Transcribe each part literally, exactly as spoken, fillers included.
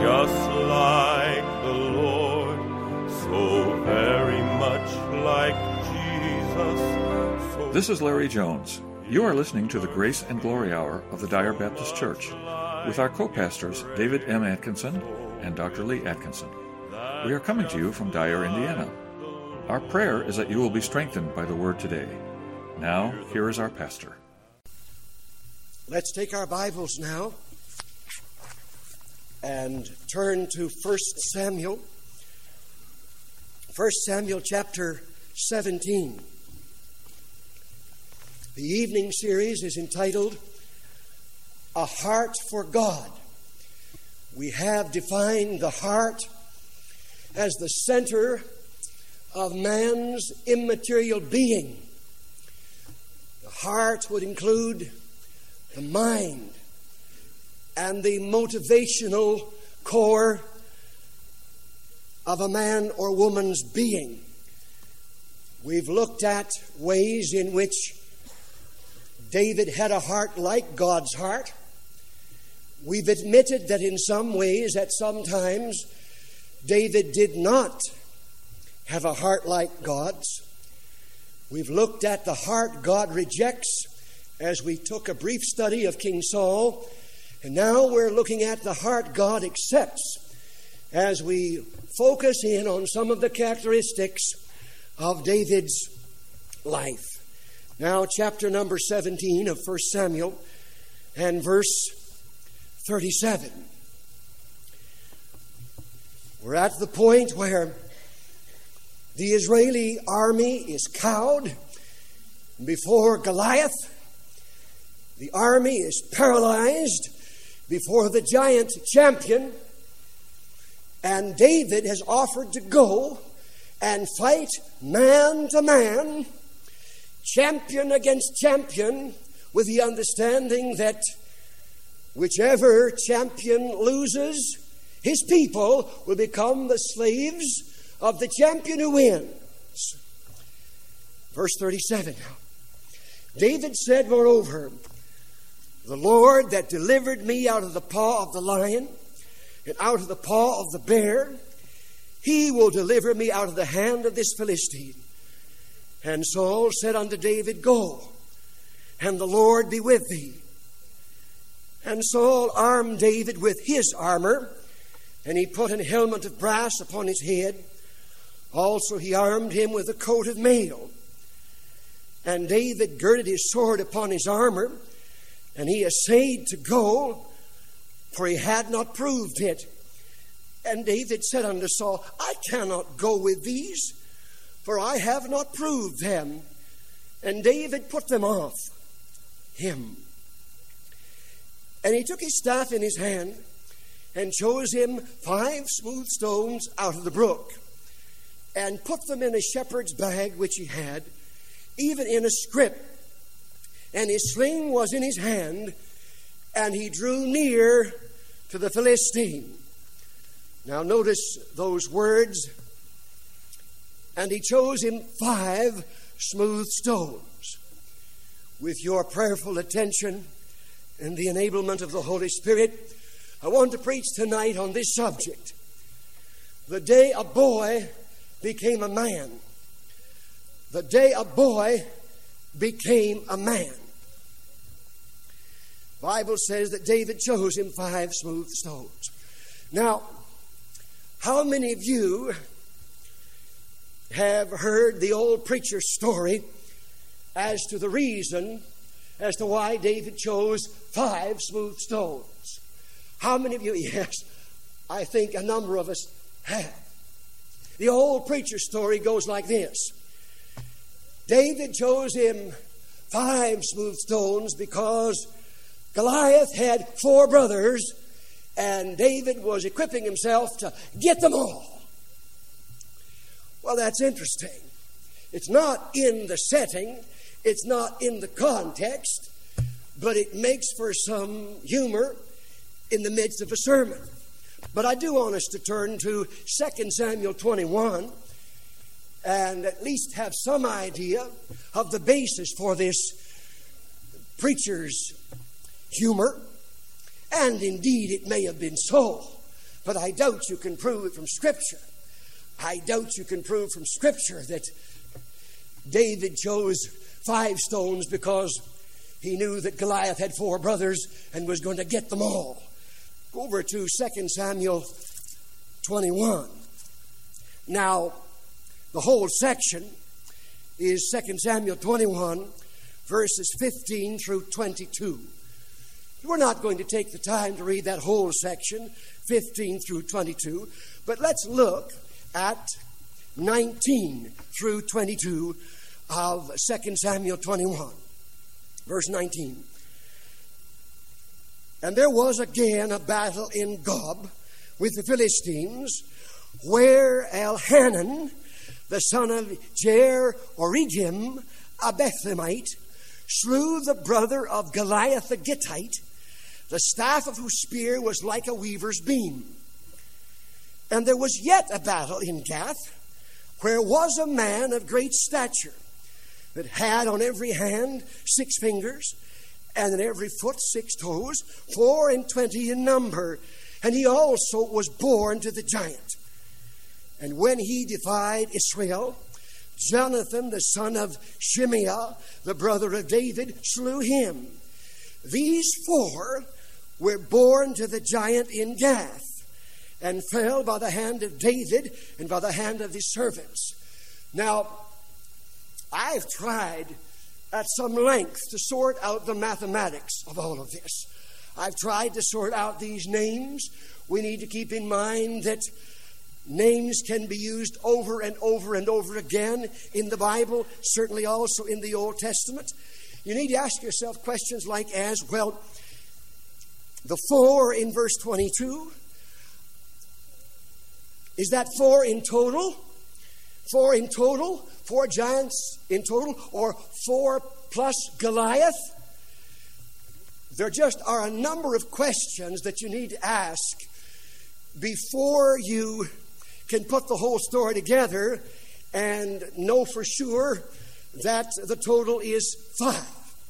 just like the Lord, so very much like Jesus. So This is Larry Jones. You are listening to the Grace and Glory Hour of the Dyer Baptist Church with our co-pastors David M. Atkinson and Doctor Lee Atkinson. We are coming to you from Dyer, Indiana. Our prayer is that you will be strengthened by the Word today. Now, here is our pastor. Let's take our Bibles now and turn to First Samuel. First Samuel chapter seventeen. The evening series is entitled, A Heart for God. We have defined the heart as the center of man's immaterial being. The heart would include the mind and the motivational core of a man or woman's being. We've looked at ways in which David had a heart like God's heart. We've admitted that in some ways, at some times, David did not have a heart like God's. We've looked at the heart God rejects as we took a brief study of King Saul. And now we're looking at the heart God accepts as we focus in on some of the characteristics of David's life. Now, chapter number seventeen of First Samuel and verse thirty-seven. We're at the point where the Israeli army is cowed before Goliath. The army is paralyzed before the giant champion. And David has offered to go and fight man to man, champion against champion, with the understanding that whichever champion loses, his people will become the slaves of the champion who wins. Verse thirty-seven. David said, moreover, the Lord that delivered me out of the paw of the lion and out of the paw of the bear, he will deliver me out of the hand of this Philistine. And Saul said unto David, Go, and the Lord be with thee. And Saul armed David with his armor, and he put an helmet of brass upon his head. Also he armed him with a coat of mail. And David girded his sword upon his armor, and he essayed to go, for he had not proved it. And David said unto Saul, I cannot go with these, for I have not proved them. And David put them off him. And he took his staff in his hand, and chose him five smooth stones out of the brook, and put them in a shepherd's bag which he had, even in a scrip. And his sling was in his hand, and he drew near to the Philistine. Now notice those words. And he chose him five smooth stones. With your prayerful attention and the enablement of the Holy Spirit, I want to preach tonight on this subject. The day a boy became a man. The day a boy became a man. The Bible says that David chose him five smooth stones. Now, how many of you have heard the old preacher's story as to the reason as to why David chose five smooth stones? How many of you? Yes, I think a number of us have. The old preacher's story goes like this. David chose him five smooth stones because Goliath had four brothers, and David was equipping himself to get them all. Well, that's interesting. It's not in the setting, it's not in the context, but it makes for some humor in the midst of a sermon. But I do want us to turn to Second Samuel twenty-one and at least have some idea of the basis for this preacher's humor. And indeed, it may have been so. But I doubt you can prove it from Scripture. I doubt you can prove from Scripture that David chose five stones because he knew that Goliath had four brothers and was going to get them all. Go over to Second Samuel twenty-one. Now, the whole section is Second Samuel twenty-one, verses fifteen through twenty-two. We're not going to take the time to read that whole section, fifteen through twenty-two, but let's look at nineteen through twenty-two of Second Samuel twenty-one, verse nineteen. And there was again a battle in Gob with the Philistines, where Elhanan, the son of Jer-Oregim, a Bethlehemite, slew the brother of Goliath the Gittite, the staff of whose spear was like a weaver's beam. And there was yet a battle in Gath, where was a man of great stature, that had on every hand six fingers, and in every foot six toes, four and twenty in number. And he also was born to the giant. And when he defied Israel, Jonathan, the son of Shimeah, the brother of David, slew him. These four were born to the giant in Gath, and fell by the hand of David and by the hand of his servants. Now, I've tried at some length to sort out the mathematics of all of this. I've tried to sort out these names. We need to keep in mind that names can be used over and over and over again in the Bible, certainly also in the Old Testament. You need to ask yourself questions like as, well, the four in verse twenty-two, is that four in total? Four in total? Four giants in total? Or four plus Goliath? There just are a number of questions that you need to ask before you can put the whole story together and know for sure that the total is five.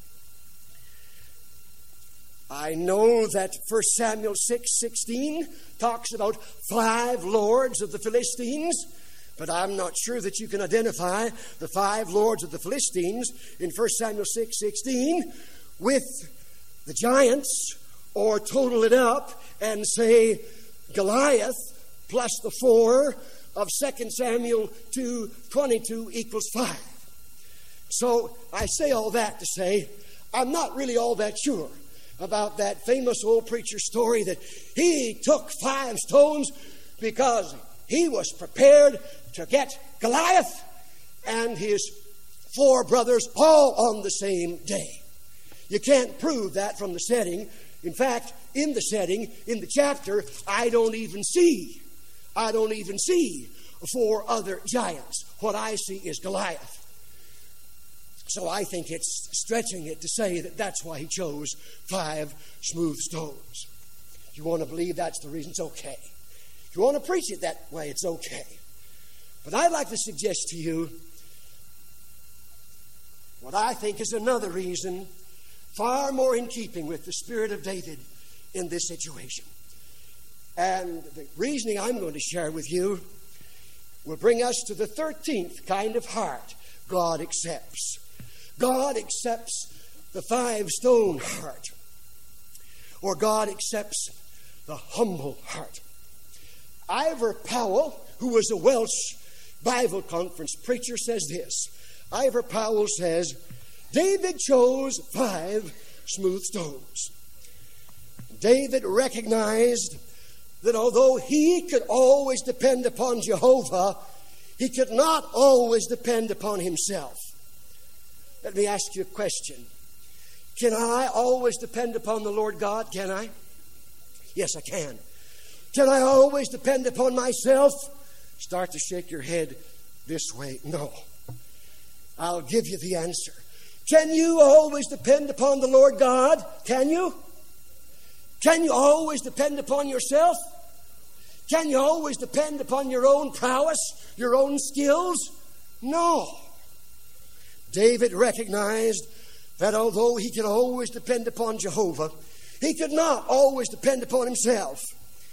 I know that First Samuel six sixteen talks about five lords of the Philistines, but I'm not sure that you can identify the five lords of the Philistines in First Samuel six sixteen with the giants, or total it up and say Goliath plus the four of Second Samuel two twenty-two equals five. So I say all that to say I'm not really all that sure about that famous old preacher story that he took five stones because he was prepared to get Goliath and his four brothers all on the same day. You can't prove that from the setting. In fact, in the setting, in the chapter, I don't even see, I don't even see four other giants. What I see is Goliath. So I think it's stretching it to say that that's why he chose five smooth stones. If you want to believe that's the reason, it's okay. If you want to preach it that way, it's okay. But I'd like to suggest to you what I think is another reason far more in keeping with the spirit of David in this situation. And the reasoning I'm going to share with you will bring us to the thirteenth kind of heart God accepts. God accepts the five-stone heart, or God accepts the humble heart. Ivor Powell, who was a Welsh Bible conference preacher, says this. Ivor Powell says, David chose five smooth stones. David recognized that although he could always depend upon Jehovah, he could not always depend upon himself. Let me ask you a question. Can I always depend upon the Lord God? Can I? Yes, I can. Can I always depend upon myself? Start to shake your head this way. No. I'll give you the answer. Can you always depend upon the Lord God? Can you? Can you always depend upon yourself? Can you always depend upon your own prowess, your own skills? No. David recognized that although he could always depend upon Jehovah, he could not always depend upon himself.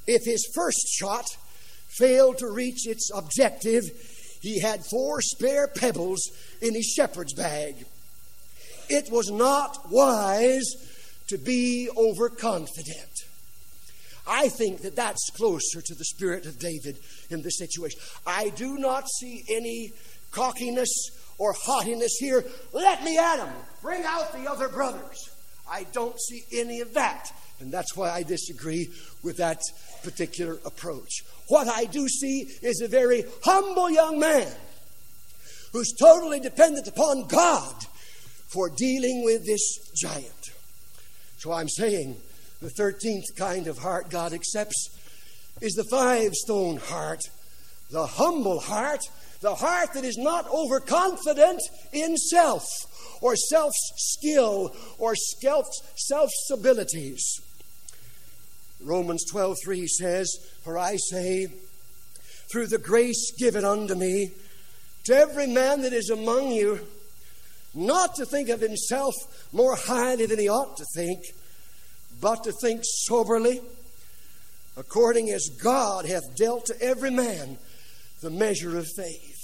If his first shot failed to reach its objective, he had four spare pebbles in his shepherd's bag. It was not wise to be overconfident. I think that that's closer to the spirit of David in this situation. I do not see any cockiness or haughtiness here. Let me at him. Bring out the other brothers. I don't see any of that. And that's why I disagree with that particular approach. What I do see is a very humble young man who's totally dependent upon God for dealing with this giant. So I'm saying the thirteenth kind of heart God accepts is the five-stone heart, the humble heart, the heart that is not overconfident in self or self-skill or self-abilities. Romans twelve three says, "For I say, through the grace given unto me, to every man that is among you, not to think of himself more highly than he ought to think, but to think soberly, according as God hath dealt to every man the measure of faith."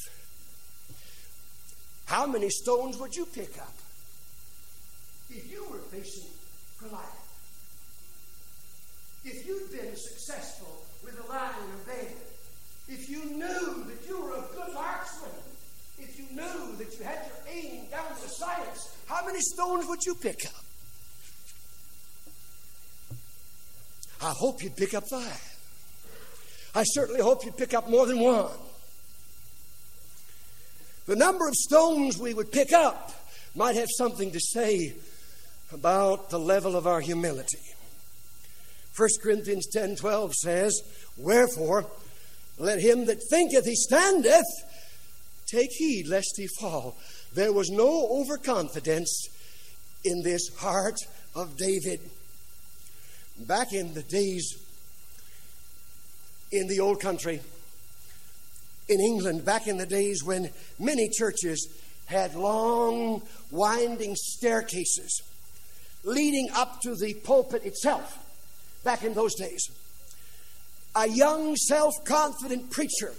How many stones would you pick up if you were facing Goliath? If you'd been successful with a lion or bear, if you knew that you were a good marksman, if you knew that you had your aim down to science, how many stones would you pick up? I hope you'd pick up five. I certainly hope you'd pick up more than one. The number of stones we would pick up might have something to say about the level of our humility. First Corinthians ten twelve says, "Wherefore, let him that thinketh he standeth take heed lest he fall." There was no overconfidence in this heart of David. Back in the days in the old country, in England, back in the days when many churches had long, winding staircases leading up to the pulpit itself, back in those days, a young, self-confident preacher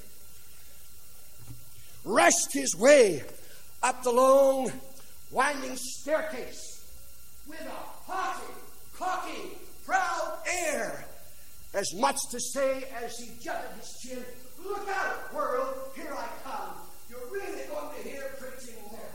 rushed his way up the long, winding staircase with a haughty, cocky, proud air, as much to say as he jutted his chin, "Look out, world, here I come. You're really going to hear preaching now."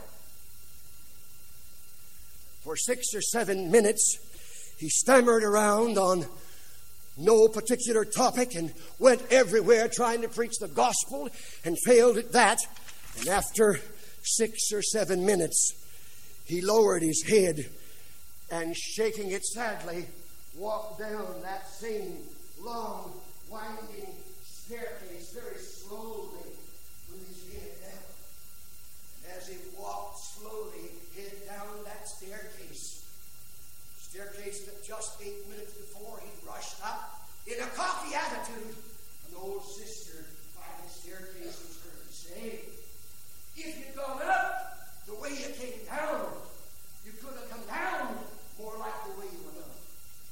For six or seven minutes, he stammered around on no particular topic and went everywhere trying to preach the gospel and failed at that. And after six or seven minutes, he lowered his head and, shaking it sadly, walked down that same long, winding staircase very slowly with his head down. And as he walked slowly, head down that staircase, staircase that just eight minutes before he rushed up in a cocky attitude, an old sister by the staircase was heard to say, "If you'd gone up the way you came down, you could have come down more like the way you went up."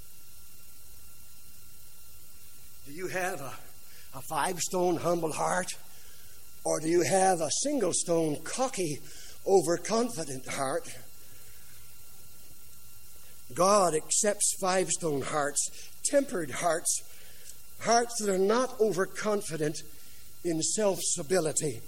Do you have a, a five-stone humble heart? Or do you have a single-stone cocky, overconfident heart? God accepts five-stone hearts, tempered hearts, hearts that are not overconfident in self-stability.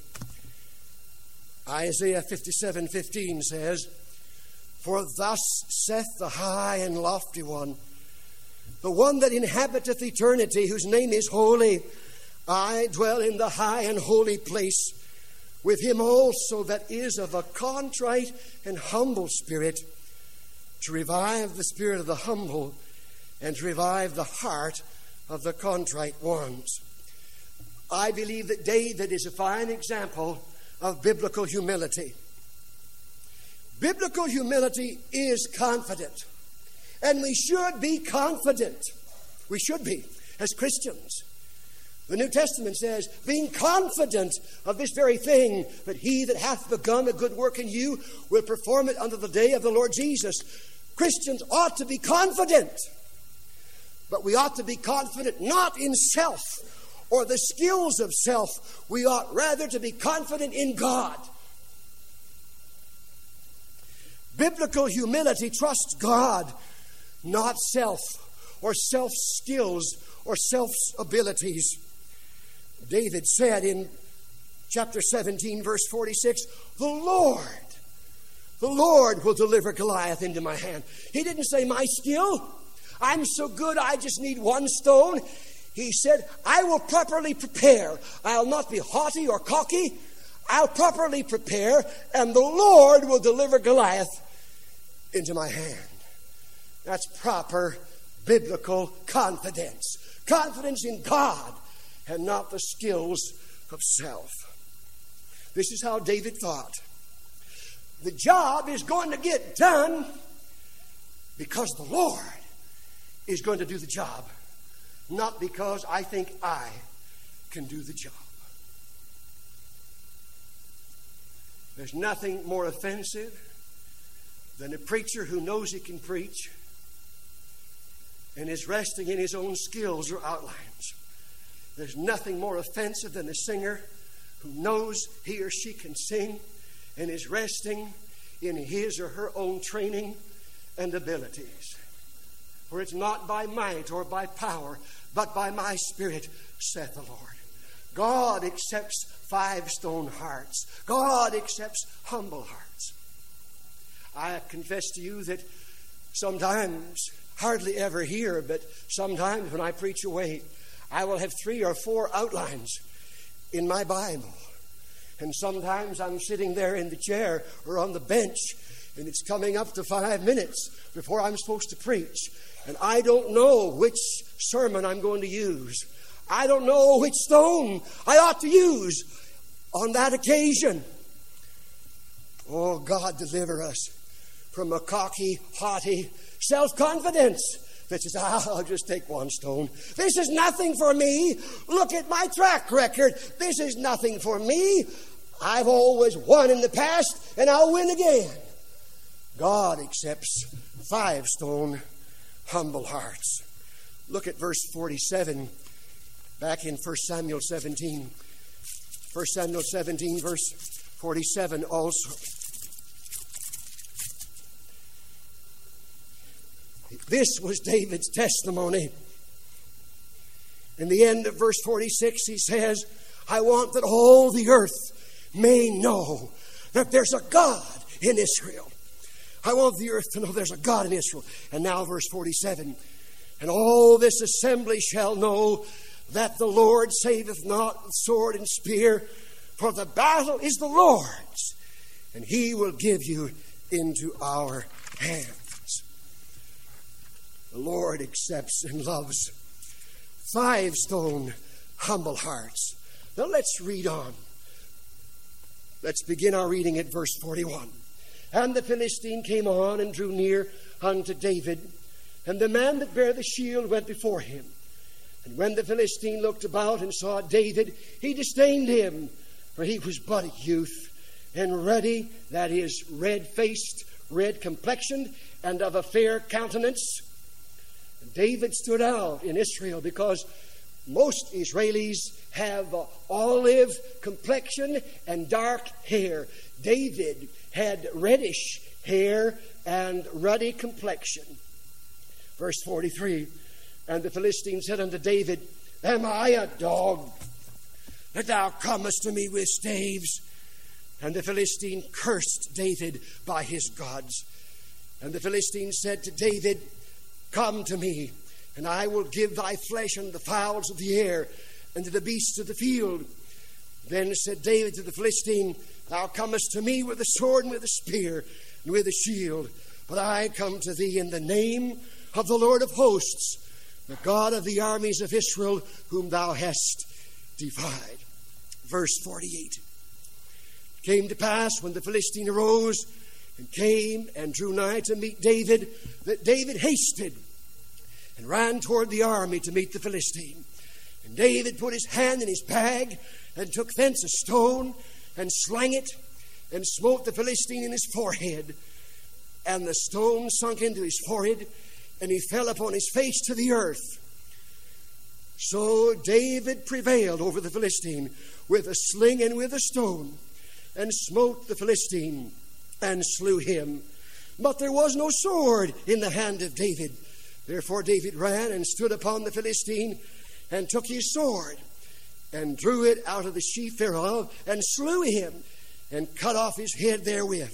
Isaiah fifty-seven fifteen says, "For thus saith the high and lofty one, the one that inhabiteth eternity, whose name is holy. I dwell in the high and holy place, with him also that is of a contrite and humble spirit, to revive the spirit of the humble and to revive the heart of the contrite ones." I believe that David is a fine example of biblical humility. Biblical humility is confident. And we should be confident. We should be, as Christians. The New Testament says, being confident of this very thing, that he that hath begun a good work in you will perform it unto the day of the Lord Jesus. Christians ought to be confident. But we ought to be confident not in self or the skills of self. We ought rather to be confident in God. Biblical humility trusts God, not self or self skills or self abilities. David said in chapter seventeen, verse forty-six, the Lord, the Lord will deliver Goliath into my hand. He didn't say my skill. I'm so good I just need one stone. He said, I will properly prepare. I'll not be haughty or cocky. I'll properly prepare, and the Lord will deliver Goliath into my hand. That's proper biblical confidence. Confidence in God and not the skills of self. This is how David thought. The job is going to get done because the Lord is going to do the job, not because I think I can do the job. There's nothing more offensive than a preacher who knows he can preach and is resting in his own skills or outlines. There's nothing more offensive than a singer who knows he or she can sing and is resting in his or her own training and abilities. For it's not by might or by power, but by my Spirit, saith the Lord. God accepts five stone hearts. God accepts humble hearts. I confess to you that sometimes, hardly ever here, but sometimes when I preach away, I will have three or four outlines in my Bible. And sometimes I'm sitting there in the chair or on the bench, and it's coming up to five minutes before I'm supposed to preach. And I don't know which sermon I'm going to use. I don't know which stone I ought to use on that occasion. Oh, God, deliver us from a cocky, haughty self-confidence that says, ah, I'll just take one stone. This is nothing for me. Look at my track record. This is nothing for me. I've always won in the past, and I'll win again. God accepts five stone humble hearts. Look at verse forty-seven, back in First Samuel seventeen. First Samuel seventeen, verse forty-seven also. This was David's testimony. In the end of verse forty-six, he says, I want that all the earth may know that there's a God in Israel. I want the earth to know there's a God in Israel. And now verse forty-seven. And all this assembly shall know that the Lord saveth not with sword and spear, for the battle is the Lord's, and he will give you into our hands. The Lord accepts and loves five stone humble hearts. Now let's read on. Let's begin our reading at verse forty-one. And the Philistine came on and drew near unto David, and the man that bare the shield went before him. And when the Philistine looked about and saw David, he disdained him, for he was but a youth, and ruddy, that is, red-faced, red-complexioned, and of a fair countenance. And David stood out in Israel because most Israelis have uh, olive complexion and dark hair. David had reddish hair and ruddy complexion. Verse forty-three, and the Philistine said unto David, Am I a dog, that thou comest to me with staves? And the Philistine cursed David by his gods. And the Philistine said to David, Come to me, and I will give thy flesh unto the fowls of the air, and to the beasts of the field. Then said David to the Philistine, Thou comest to me with a sword and with a spear and with a shield, but I come to thee in the name of the Lord of hosts, the God of the armies of Israel, whom thou hast defied. Verse forty-eight. It came to pass when the Philistine arose and came and drew nigh to meet David, that David hasted and ran toward the army to meet the Philistine. And David put his hand in his bag and took thence a stone and slang it and smote the Philistine in his forehead. And the stone sunk into his forehead, and he fell upon his face to the earth. So David prevailed over the Philistine with a sling and with a stone, and smote the Philistine and slew him. But there was no sword in the hand of David. Therefore David ran and stood upon the Philistine, and took his sword, and drew it out of the sheath thereof, and slew him, and cut off his head therewith.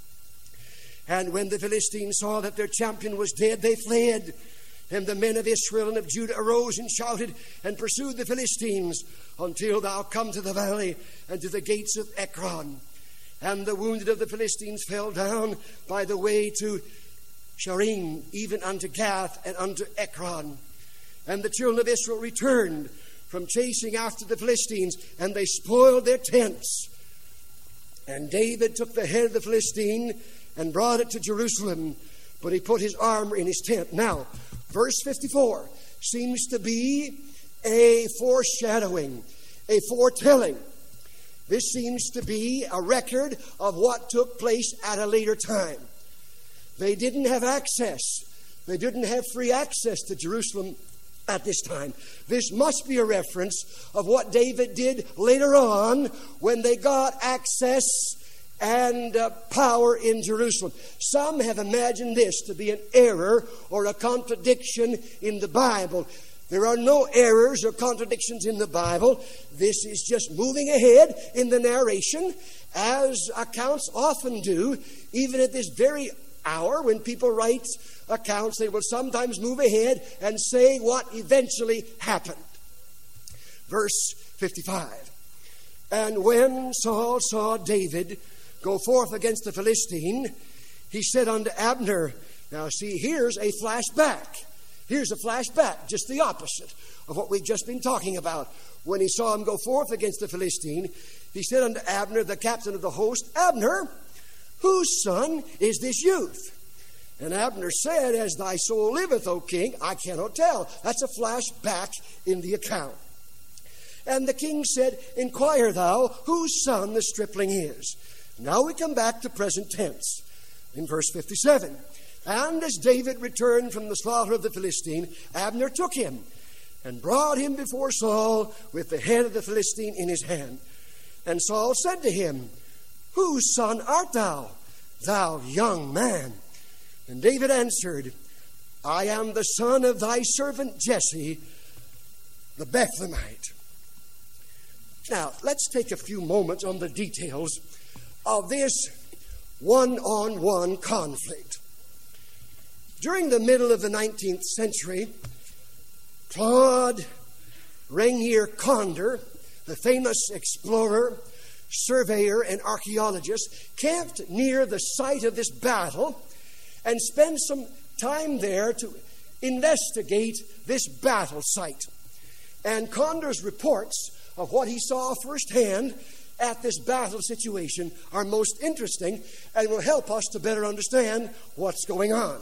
And when the Philistines saw that their champion was dead, they fled. And the men of Israel and of Judah arose and shouted, and pursued the Philistines, until thou come to the valley, and to the gates of Ekron. And the wounded of the Philistines fell down by the way to Sharim, even unto Gath, and unto Ekron. And the children of Israel returned from chasing after the Philistines, and they spoiled their tents. And David took the head of the Philistine and brought it to Jerusalem, but he put his armor in his tent. Now, verse fifty-four seems to be a foreshadowing, a foretelling. This seems to be a record of what took place at a later time. They didn't have access. They didn't have free access to Jerusalem at this time. This must be a reference of what David did later on when they got access and uh, power in Jerusalem. Some have imagined this to be an error or a contradiction in the Bible. There are no errors or contradictions in the Bible. This is just moving ahead in the narration, as accounts often do. Even at this very hour, when people write accounts, they will sometimes move ahead and say what eventually happened. Verse fifty-five. And when Saul saw David go forth against the Philistine, he said unto Abner, now see, here's a flashback. Here's a flashback, just the opposite of what we've just been talking about. When he saw him go forth against the Philistine, he said unto Abner, the captain of the host, Abner, whose son is this youth? And Abner said, as thy soul liveth, O king, I cannot tell. That's a flashback in the account. And the king said, inquire thou whose son the stripling is. Now we come back to present tense in verse fifty-seven. And as David returned from the slaughter of the Philistine, Abner took him and brought him before Saul with the head of the Philistine in his hand. And Saul said to him, whose son art thou, thou young man? And David answered, I am the son of thy servant Jesse, the Bethlehemite. Now, let's take a few moments on the details of this one-on-one conflict. During the middle of the nineteenth century, Claude Rainier Condor, the famous explorer, surveyor, and archaeologist, camped near the site of this battle and spent some time there to investigate this battle site. And Condor's reports of what he saw firsthand at this battle situation are most interesting and will help us to better understand what's going on.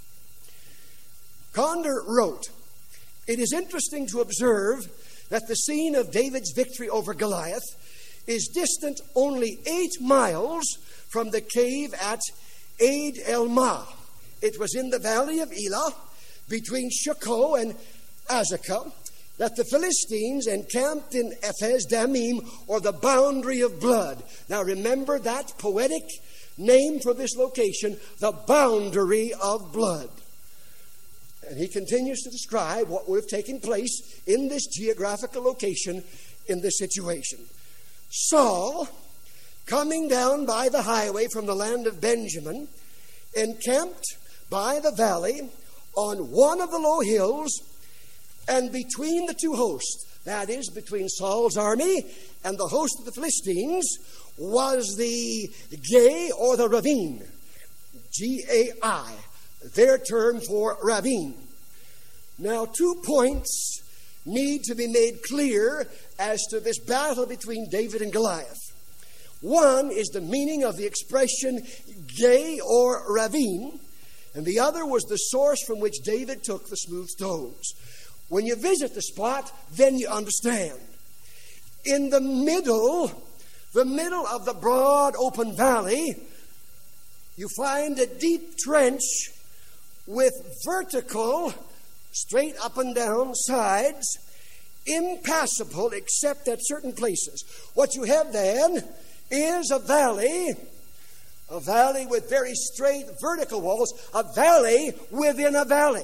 Condor wrote, it is interesting to observe that the scene of David's victory over Goliath is distant only eight miles from the cave at Aid el-Mah. It was in the valley of Elah, between Shukko and Azekah, that the Philistines encamped in Ephes Damim, or the boundary of blood. Now remember that poetic name for this location, the boundary of blood. And he continues to describe what would have taken place in this geographical location in this situation. Saul, coming down by the highway from the land of Benjamin, encamped by the valley on one of the low hills, and between the two hosts, that is, between Saul's army and the host of the Philistines, was the Gai, or the ravine, G A I, their term for ravine. Now, two points need to be made clear as to this battle between David and Goliath. One is the meaning of the expression Gai, or ravine, and the other was the source from which David took the smooth stones. When you visit the spot, then you understand. In the middle, the middle of the broad open valley, you find a deep trench with vertical, straight up and down sides, impassable except at certain places. What you have then is a valley, a valley with very straight vertical walls, a valley within a valley,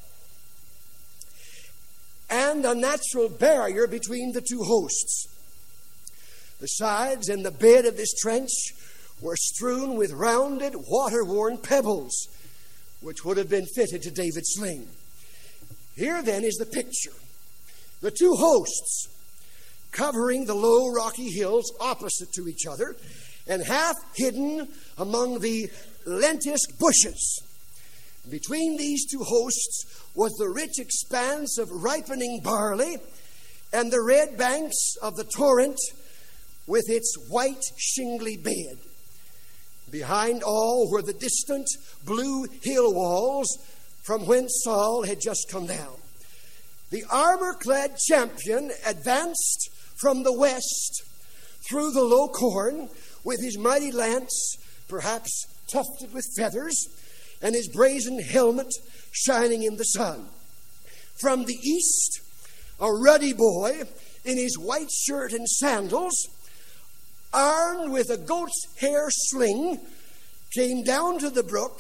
and a natural barrier between the two hosts. The sides and the bed of this trench were strewn with rounded, water-worn pebbles, which would have been fitted to David's sling. Here then is the picture. The two hosts covering the low rocky hills opposite to each other and half hidden among the lentisk bushes. Between these two hosts was the rich expanse of ripening barley and the red banks of the torrent with its white shingly bed. Behind all were the distant blue hill walls from whence Saul had just come down. The armor-clad champion advanced from the west through the low corn with his mighty lance, perhaps tufted with feathers, and his brazen helmet shining in the sun. From the east, a ruddy boy in his white shirt and sandals, armed with a goat's hair sling, came down to the brook,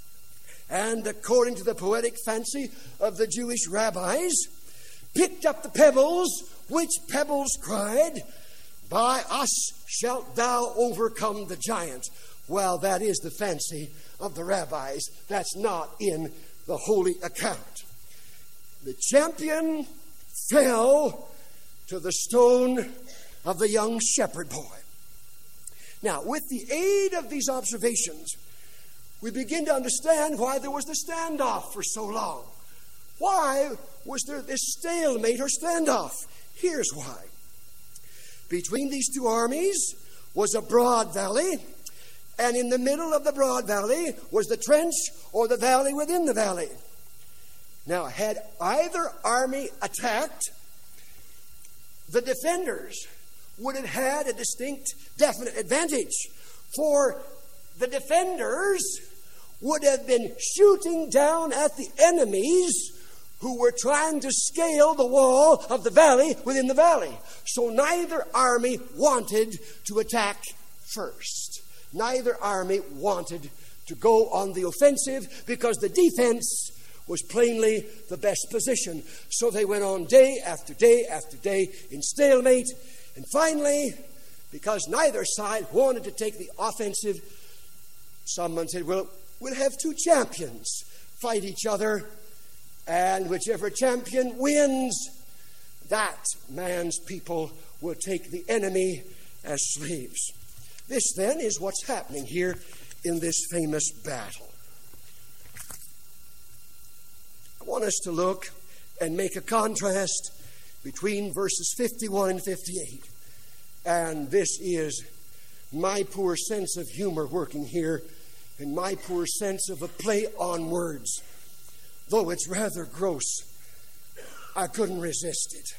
and according to the poetic fancy of the Jewish rabbis, picked up the pebbles, which pebbles cried, "By us shalt thou overcome the giant." Well, that is the fancy of the rabbis. That's not in the holy account. The champion fell to the stone of the young shepherd boy. Now, with the aid of these observations, we begin to understand why there was the standoff for so long. Why was there this stalemate or standoff? Here's why. Between these two armies was a broad valley, and in the middle of the broad valley was the trench or the valley within the valley. Now, had either army attacked, the defenders would have had a distinct, definite advantage, for the defenders would have been shooting down at the enemies who were trying to scale the wall of the valley within the valley. So neither army wanted to attack first. Neither army wanted to go on the offensive because the defense was plainly the best position. So they went on day after day after day in stalemate. And finally, because neither side wanted to take the offensive, someone said, well, we'll have two champions fight each other, and whichever champion wins, that man's people will take the enemy as slaves. This, then, is what's happening here in this famous battle. I want us to look and make a contrast between verses fifty-one and fifty-eight. And this is my poor sense of humor working here, and my poor sense of a play on words. Though it's rather gross, I couldn't resist it.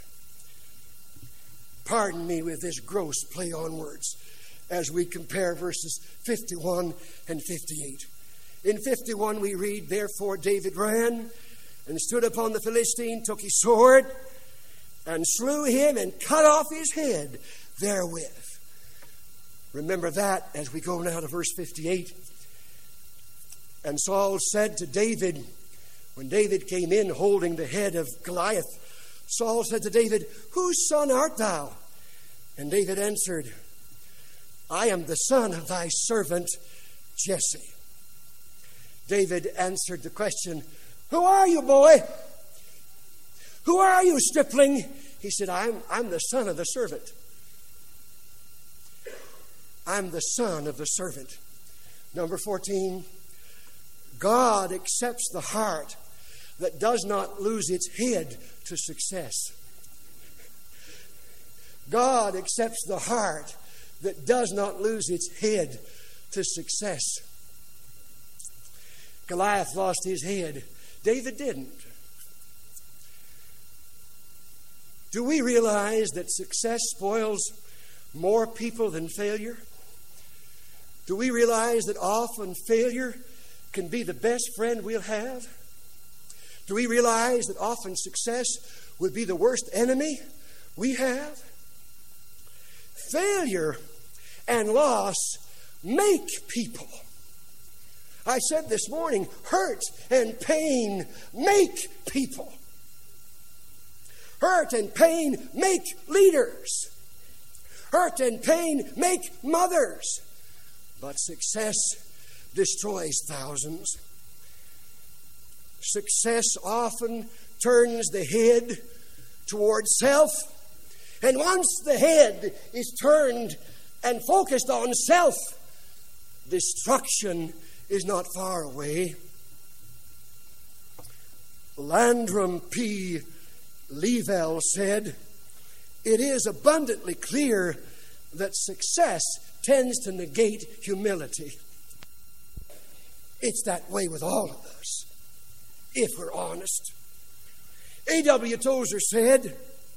Pardon me with this gross play on words as we compare verses fifty-one and fifty-eight. In fifty-one we read, "Therefore David ran and stood upon the Philistine, took his sword, and slew him and cut off his head therewith." Remember that as we go now to verse fifty-eight. "And Saul said to David," when David came in holding the head of Goliath, Saul said to David, "Whose son art thou?" And David answered, "I am the son of thy servant Jesse." David answered the question, "Who are you, boy? Who are you, stripling?" He said, I'm, I'm the son of the servant. I'm the son of the servant. Number fourteen, God accepts the heart that does not lose its head to success. God accepts the heart that does not lose its head to success. Goliath lost his head. David didn't. Do we realize that success spoils more people than failure? Do we realize that often failure can be the best friend we'll have? Do we realize that often success would be the worst enemy we have? Failure and loss make people. I said this morning, hurt and pain make people. Hurt and pain make leaders. Hurt and pain make mothers. But success destroys thousands. Success often turns the head toward self. And once the head is turned and focused on self, destruction is not far away. Landrum P. Leavell said, "It is abundantly clear that success tends to negate humility." It's that way with all of us, if we're honest. A W Tozer said,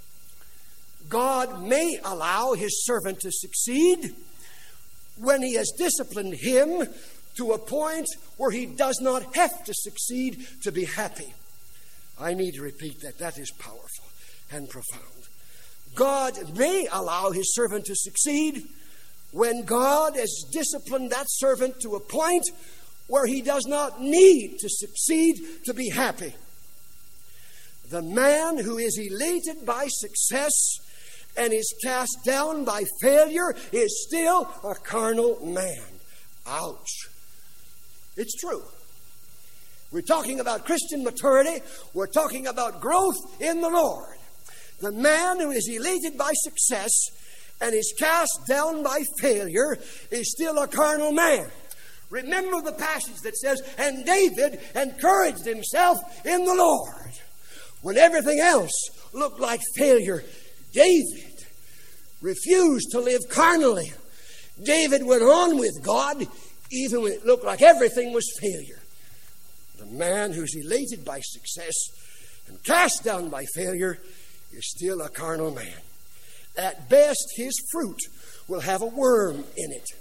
"God may allow his servant to succeed when he has disciplined him to a point where he does not have to succeed to be happy." I need to repeat that. That is powerful and profound. God may allow his servant to succeed when God has disciplined that servant to a point where he does not need to succeed to be happy. The man who is elated by success and is cast down by failure is still a carnal man. Ouch. It's true. We're talking about Christian maturity. We're talking about growth in the Lord. The man who is elated by success and is cast down by failure is still a carnal man. Remember the passage that says, "And David encouraged himself in the Lord." When everything else looked like failure, David refused to live carnally. David went on with God even when it looked like everything was failure. The man who's elated by success and cast down by failure is still a carnal man. At best, his fruit will have a worm in it.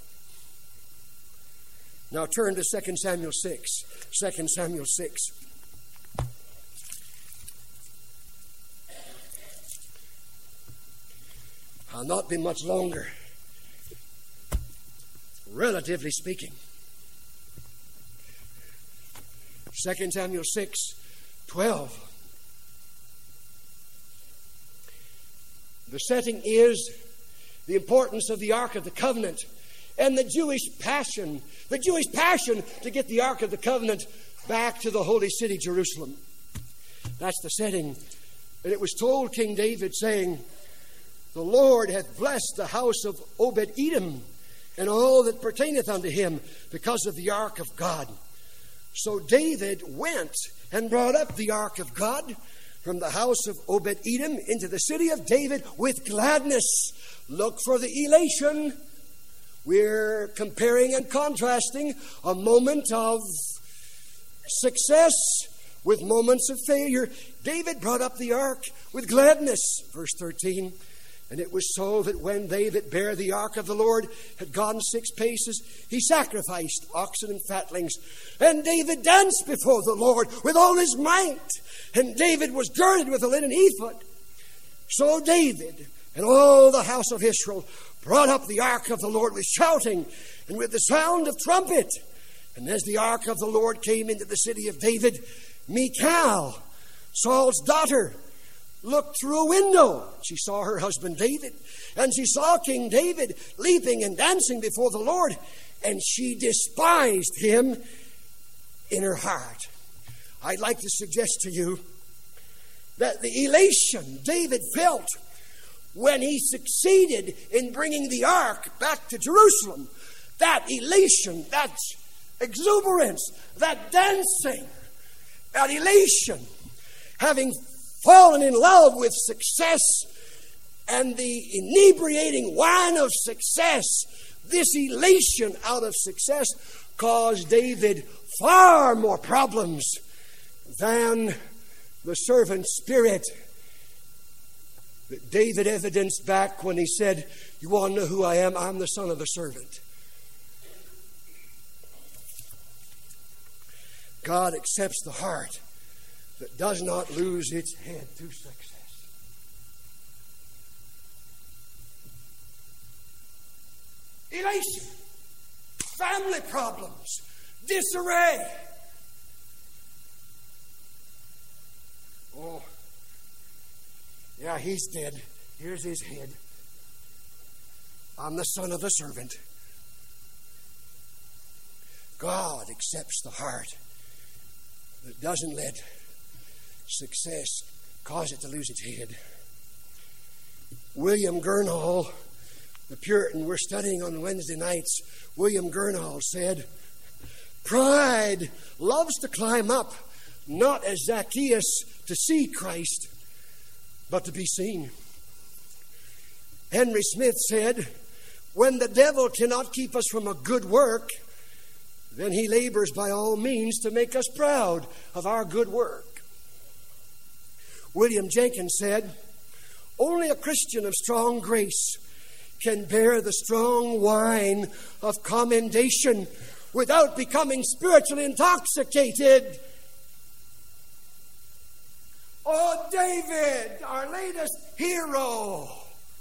Now turn to Second Samuel six. Second Samuel six. I'll not be much longer, relatively speaking. Second Samuel six, twelve. The setting is the importance of the Ark of the Covenant and the Jewish passion, the Jewish passion to get the Ark of the Covenant back to the holy city, Jerusalem. That's the setting. And it was told King David, saying, "The Lord hath blessed the house of Obed-Edom and all that pertaineth unto him because of the Ark of God." So David went and brought up the Ark of God from the house of Obed-Edom into the city of David with gladness. Look for the elation. We're comparing and contrasting a moment of success with moments of failure. David brought up the ark with gladness. Verse thirteen. And it was so that when they that bare the ark of the Lord had gone six paces, he sacrificed oxen and fatlings. And David danced before the Lord with all his might. And David was girded with a linen ephod. So David and all the house of Israel brought up the ark of the Lord with shouting and with the sound of trumpet. And as the ark of the Lord came into the city of David, Michal, Saul's daughter, looked through a window. She saw her husband David, and she saw King David leaping and dancing before the Lord, and she despised him in her heart. I'd like to suggest to you that the elation David felt when he succeeded in bringing the ark back to Jerusalem, that elation, that exuberance, that dancing, that elation, having fallen in love with success and the inebriating wine of success, this elation out of success caused David far more problems than the servant spirit that David evidenced back when he said, "You want to know who I am? I'm the son of the servant." God accepts the heart that does not lose its head through success. Elation, family problems, disarray. Oh, yeah, he's dead. Here's his head. I'm the son of the servant. God accepts the heart that doesn't let success cause it to lose its head. William Gurnall, the Puritan we're studying on Wednesday nights, William Gurnall said, "Pride loves to climb up, not as Zacchaeus to see Christ, but to be seen." Henry Smith said, "When the devil cannot keep us from a good work, then he labors by all means to make us proud of our good work." William Jenkins said, "Only a Christian of strong grace can bear the strong wine of commendation without becoming spiritually intoxicated." Oh, David, our latest hero.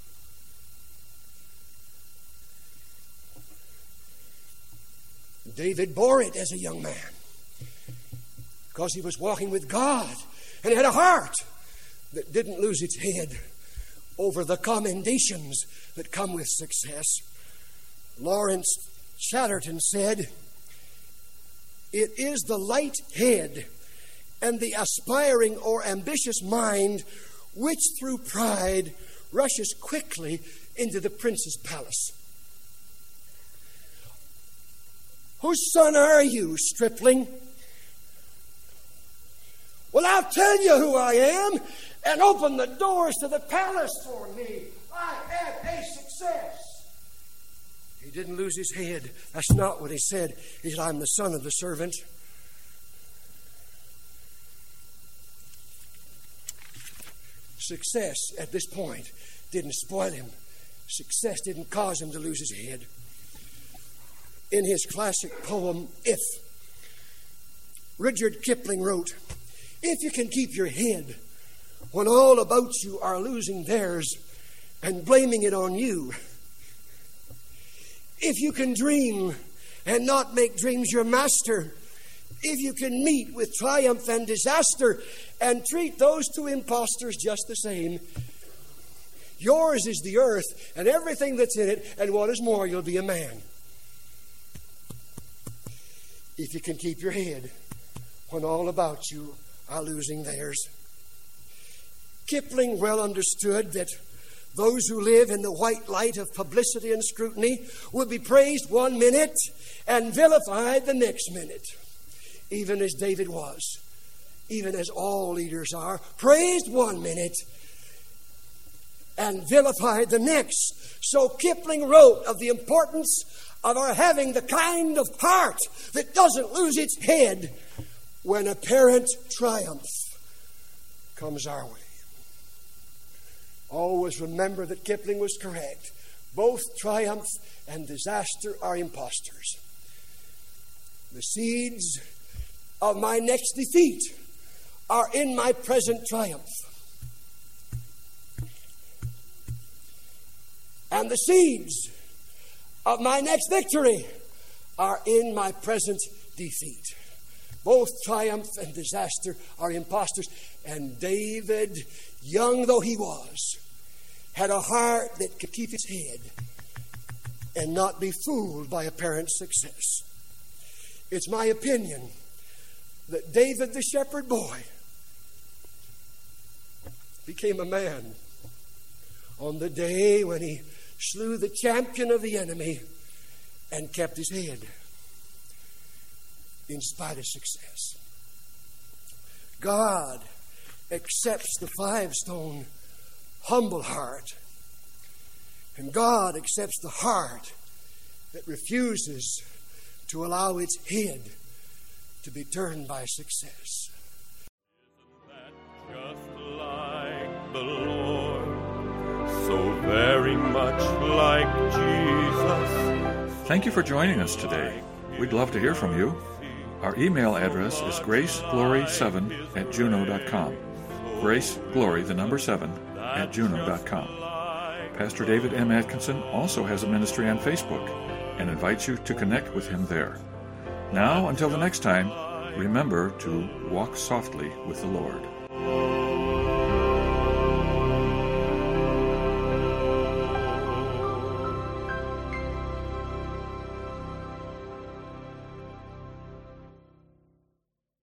David bore it as a young man because he was walking with God and had a heart that didn't lose its head over the commendations that come with success. Lawrence Chatterton said, "It is the light head and the aspiring or ambitious mind which through pride rushes quickly into the prince's palace." "Whose son are you, stripling?" "Well, I'll tell you who I am, and open the doors to the palace for me. I am a success." He didn't lose his head. That's not what he said. He said, "I'm the son of the servant." Success at this point didn't spoil him. Success didn't cause him to lose his head. In his classic poem, If, Rudyard Kipling wrote, "If you can keep your head when all about you are losing theirs and blaming it on you, if you can dream and not make dreams your master, if you can meet with triumph and disaster and treat those two impostors just the same, yours is the earth and everything that's in it, and what is more, you'll be a man. If you can keep your head when all about you are losing theirs." Kipling well understood that those who live in the white light of publicity and scrutiny will be praised one minute and vilified the next minute, even as David was, even as all leaders are, praised one minute and vilified the next. So Kipling wrote of the importance of our having the kind of heart that doesn't lose its head when apparent triumph comes our way. Always remember that Kipling was correct. Both triumph and disaster are impostors. The seeds of my next defeat are in my present triumph. And the seeds of my next victory are in my present defeat. Both triumph and disaster are impostors. And David, young though he was, had a heart that could keep his head and not be fooled by apparent success. It's my opinion that David the shepherd boy became a man on the day when he slew the champion of the enemy and kept his head in spite of success. God accepts the five-stone humble heart, and God accepts the heart that refuses to allow its head to be turned by success. Isn't that just like the Lord, so very much like Jesus? Thank you for joining us today. We'd love to hear from you. Our email address is graceglory seven at juno dot com. Graceglory, the number seven, at juno dot com. Pastor David M. Atkinson also has a ministry on Facebook and invites you to connect with him there. Now, until the next time, remember to walk softly with the Lord.